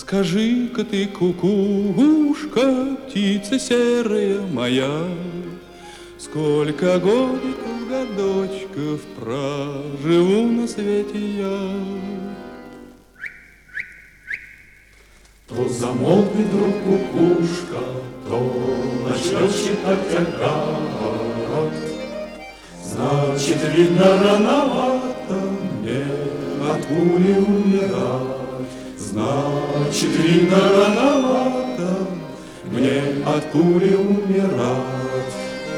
Скажи-ка ты, кукушка, птица серая моя, сколько годиков проживу на свете я. То замолкнет вдруг кукушка, то начнет считать агат. Значит, видно, рановато мне от пули умирать. Значит, видно, рановато мне от пули умирать.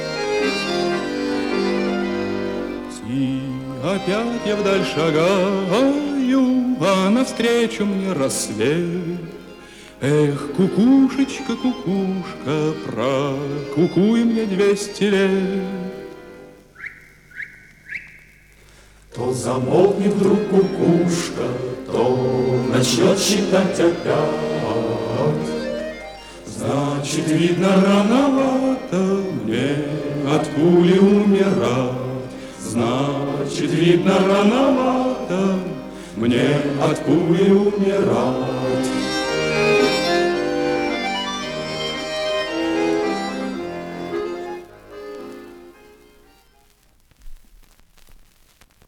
И опять я вдаль шагаю, а навстречу мне рассвет. Эх, кукушечка, кукушка, прокукуй мне 200 лет. То замолкнет вдруг кукушка, то начнет считать опять. Значит, видно, рановато мне от пули умирать. Значит, видно, рановато мне от пули умирать.